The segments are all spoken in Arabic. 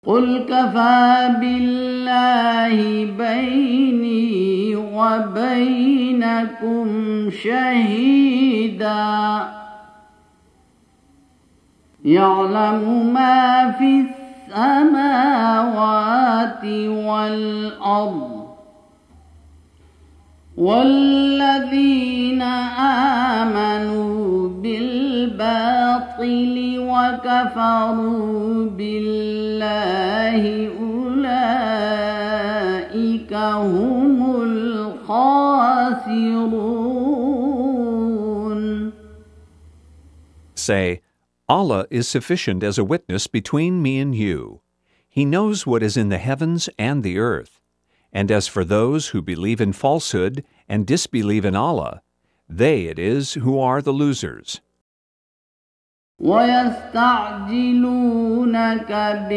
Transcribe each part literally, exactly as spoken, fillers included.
قل كفى بالله بيني وبينكم شهيدا يعلم ما في السماوات والأرض والذين آمنوا بالباطل وكفروا بالله أولئك هم الخاسرون. Say, Allah is sufficient as a witness between me and you. He knows what is in the heavens and the earth. And as for those who believe in falsehood and disbelieve in Allah, they it is who are the losers. وَيَسْتَعْجِلُونَكَ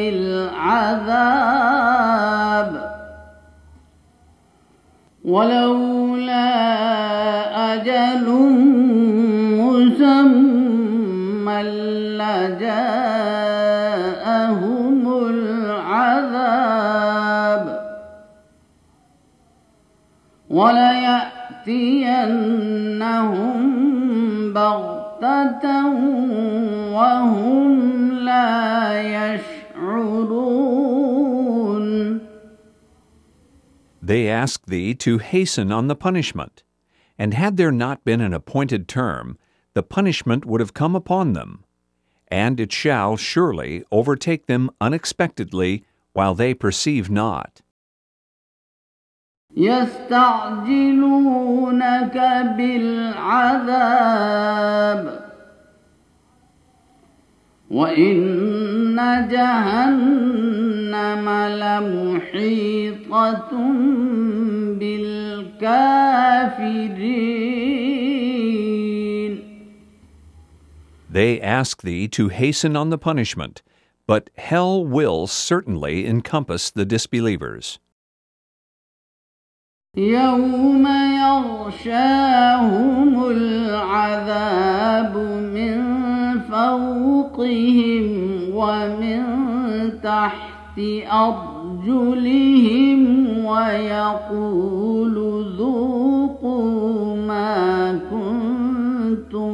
بِالْعَذَابِ وَلَوْلَا أَجَلٌ مُّسَمًّى لَّجَاءَهُمُ الْعَذَابُ وَلَيَأْتِيَنَّهُم بَغْتَةً وَهُمْ لَا يَشْعُرُونَ. They ask thee to hasten on the punishment, and had there not been an appointed term, the punishment would have come upon them, and it shall surely overtake them unexpectedly while they perceive not. يستعجلونك بالعذاب وإن جهنم لمحيطة بالكافرين. They ask thee to hasten on the punishment, but hell will certainly encompass the disbelievers. يوم يغشاهم العذاب من فوقهم ومن تحت أرجلهم ويقول ذوقوا ما كنتم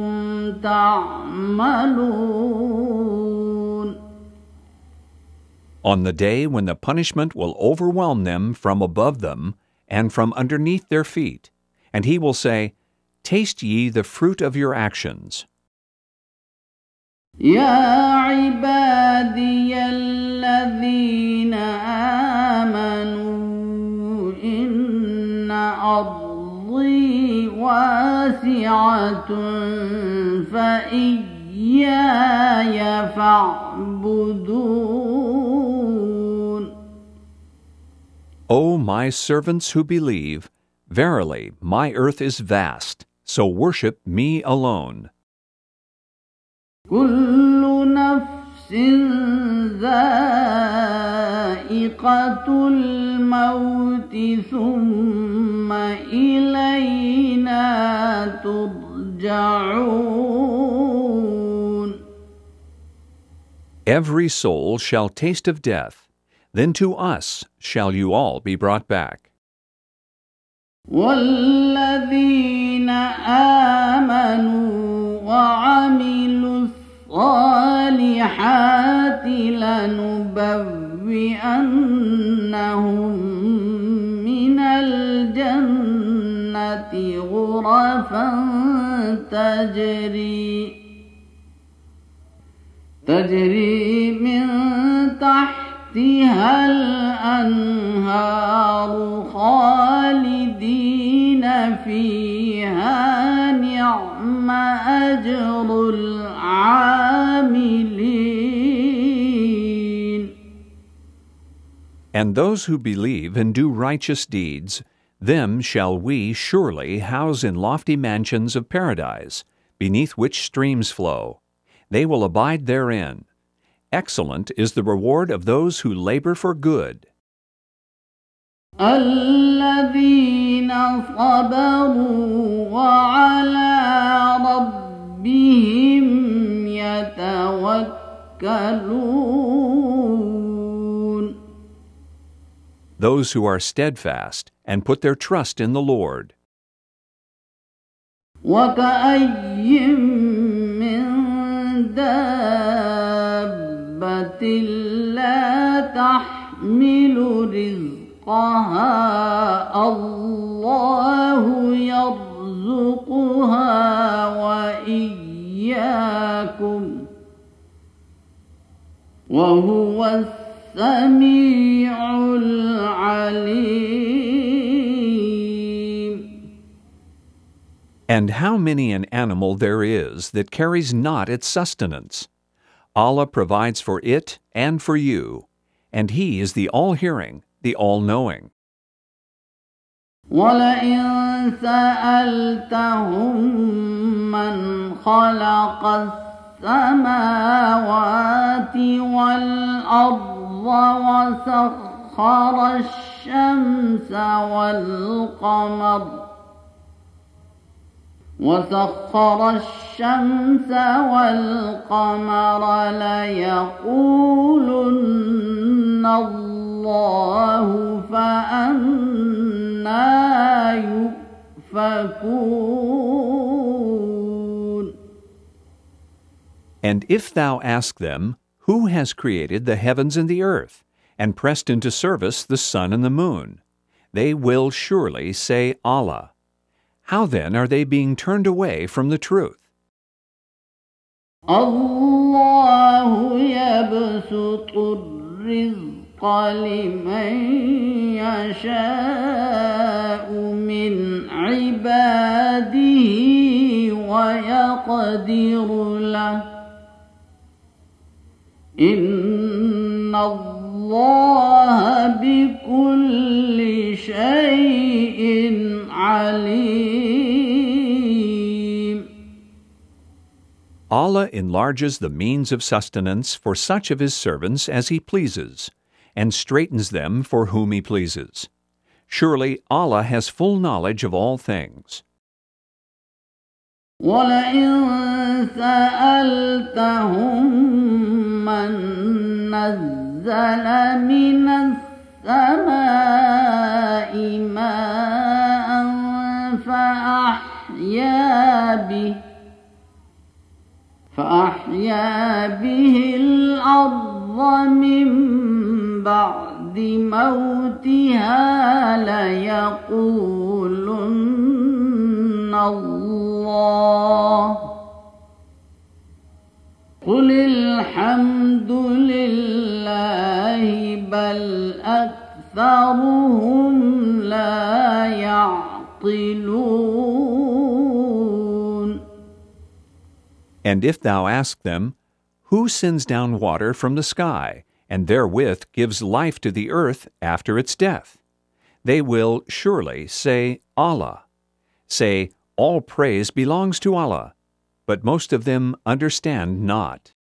تعملون. On the day when the punishment will overwhelm them from above them and from underneath their feet, and he will say, Taste ye the fruit of your actions. يا عبادي الذين آمنوا إن أرضي واسعة فإياي فاعبدون. O my servants who believe, verily my earth is vast, so worship me alone. كل نفس ذائقة الموت ثم إلينا ترجعون. Every soul shall taste of death, then to us shall you all be brought back. والذين آمنوا وعملوا الصالحات لنبوئنهم من الجنة غرفا تجري تجري من تحتها الأنهار خالدين فيها نعم أجر العاملين. And those who believe and do righteous deeds, them shall we surely house in lofty mansions of paradise, beneath which streams flow. They will abide therein. Excellent is the reward of those who labor for good. الذين صبروا وعلى ربهم يتوكلون. those who are steadfast and put their trust in the Lord. وكأي من دابة لا تحمل رزقها الله يرزقها وإياكم وهو السميع العليم. And how many an animal there is that carries not its sustenance? Allah provides for it and for you, and He is the all-hearing, the all-knowing. وَلَئِن سَأَلْتَهُم مَّنْ خَلَقَ السَّمَاوَاتِ وَالْأَرْضَ وَسَخَّرَ الشَّمْسَ وَالْقَمَرَ وَسَخَّرَ الشَّمْسَ وَالْقَمَرَ لَيَقُولُنَّ اللَّهُ فَأَنَّىٰ يُؤْفَكُونَ. And if thou ask them, who has created the heavens and the earth, and pressed into service the sun and the moon, they will surely say, Allah. How then are they being turned away from the truth? الله يبسط الرزق لمن يشاء من عباده ويقدر له إن الله بكل شيء عليم. Allah enlarges the means of sustenance for such of His servants as He pleases, and straightens them for whom He pleases. Surely Allah has full knowledge of all things. وَلَئِن سَأَلْتَهُم مَّن نَّزَّلَ مِنَ السَّمَاءِ مَاءً فَأَحْيَا بِهِ فأحيا به الأرض من بعد موتها ليقولن الله قل الحمد لله بل أكثرهم لا يعقلون. And if thou ask them, who sends down water from the sky, and therewith gives life to the earth after its death? They will surely say, Allah. Say, all praise belongs to Allah, but most of them understand not.